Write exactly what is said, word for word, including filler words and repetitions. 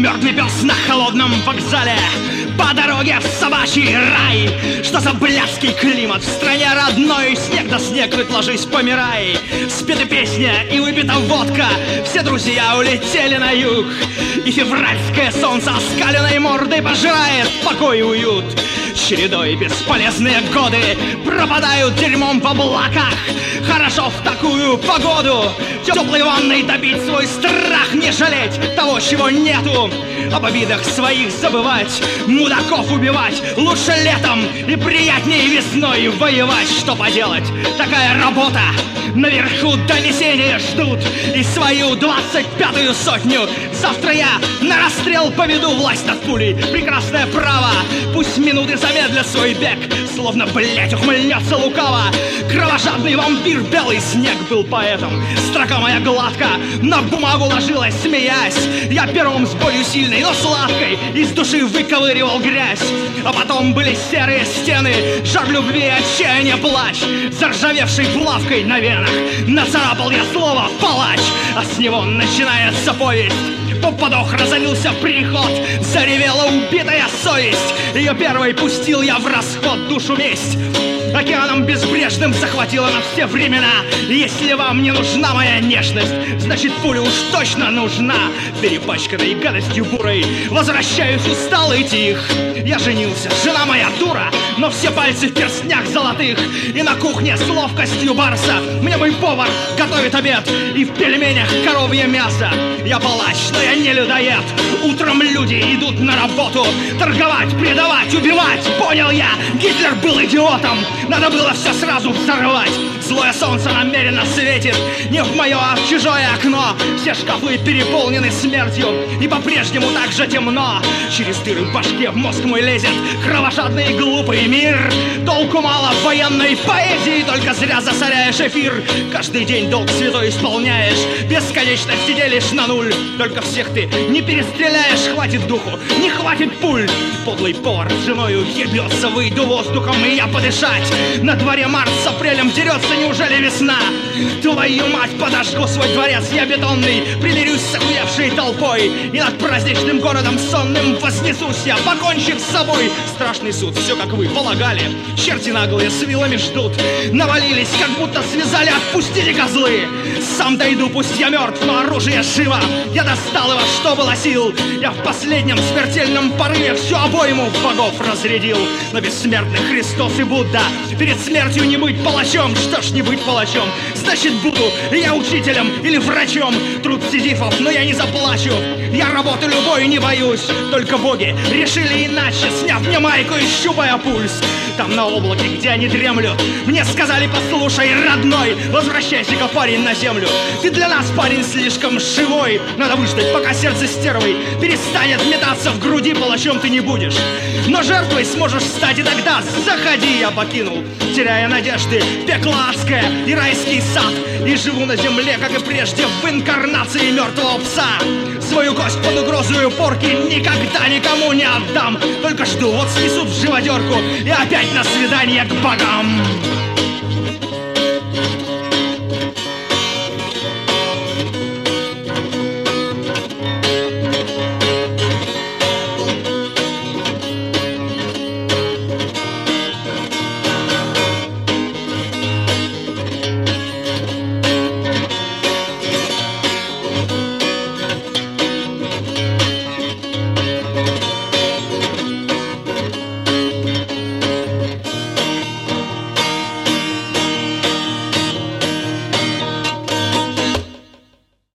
Мертвый пес на холодном вокзале, по дороге в собачий рай. Что за блядский климат в стране родной? Снег да снег, хоть ложись, помирай. Спета песня и выпита водка, все друзья улетели на юг. И февральское солнце оскаленной мордой пожирает покой и уют. Чередой бесполезные годы пропадают дерьмом в облаках. Хорошо в такую погоду теплой ванной топить свой страх, не жалеть того, чего нету, об обидах своих забывать, мудаков убивать лучше летом и приятнее весной воевать. Что поделать, такая работа. Наверху донесения ждут и свою двадцать пятую сотню. Завтра я на расстрел поведу власть над пулей. Прекрасное право, пусть минуты замедлят свой бег, словно, блять, ухмыльнется лукаво кровожадный вампир. Белый снег был поэтом, строка моя гладко на бумагу ложилась, смеясь. Я пером с болью сильной, но сладкой из души выковыривал грязь. А потом были серые стены, жар любви и отчаяние, плач, заржавевшей булавкой на венах нацарапал я слово «палач», а с него начинается повесть. Попадох разорился приход, заревела убитая совесть. Ее первой пустил я в расход, душу месть океаном безбрежным захватила на все времена. Если вам не нужна моя нежность, значит пуля уж точно нужна. Перепачканной гадостью бурой возвращаюсь усталый тих. Я женился, жена моя дура, но все пальцы в перстнях золотых. И на кухне с ловкостью барса мне мой повар готовит обед, и в пельменях коровье мясо. Я палач, но я не людоед. Утром люди идут на работу торговать, предавать, убивать. Понял я, Гитлер был идиотом, надо было все сразу взорвать. Злое солнце намеренно светит не в мое, а в чужое окно. Все шкафы переполнены смертью, и по-прежнему так же темно. Через дыры в башке в мозг мой лезет кровожадный и глупый мир. Толку мало в военной поэзии, только зря засоряешь эфир. Каждый день долг святой исполняешь, бесконечности делишь на нуль. Только всех ты не перестреляешь, хватит духу, не хватит пуль. Подлый повар с женою ебется, выйду воздухом и я подышать. На дворе март с апрелем дерется, неужели весна? Твою мать, подожгу свой дворец я бетонный, примирюсь с охуевшей толпой, и над праздничным городом сонным вознесусь я, покончив с собой. Страшный суд, все как вы полагали, черти наглые с вилами ждут. Навалились, как будто связали, отпустили козлы. Сам дойду, пусть я мертв, но оружие живо. Я достал его, что было сил. Я в последнем смертельном порыве всю обойму в богов разрядил. Но бессмертный Христос и Будда, перед смертью не быть палачом. Что ж не быть палачом? Значит буду я учителем или врачом. Труд сизифов, но я не заплачу. Я работы любой не боюсь. Только боги решили иначе, сняв мне майку и щупая пульс. Там на облаке, где они дремлют, мне сказали: послушай, родной, возвращайся-ка, парень, на землю. Ты для нас, парень, слишком живой. Надо выждать, пока сердце стервой перестанет метаться в груди, палачом ты не будешь, но жертвой сможешь стать, и тогда заходи. Я покинул, теряя надежды, пекло адское и райский сад, и живу на земле, как и прежде, в инкарнации мертвого пса. Свою кость под угрозою порки никогда никому не отдам. Только жду, вот снесут в живодерку, и опять на свидание к богам.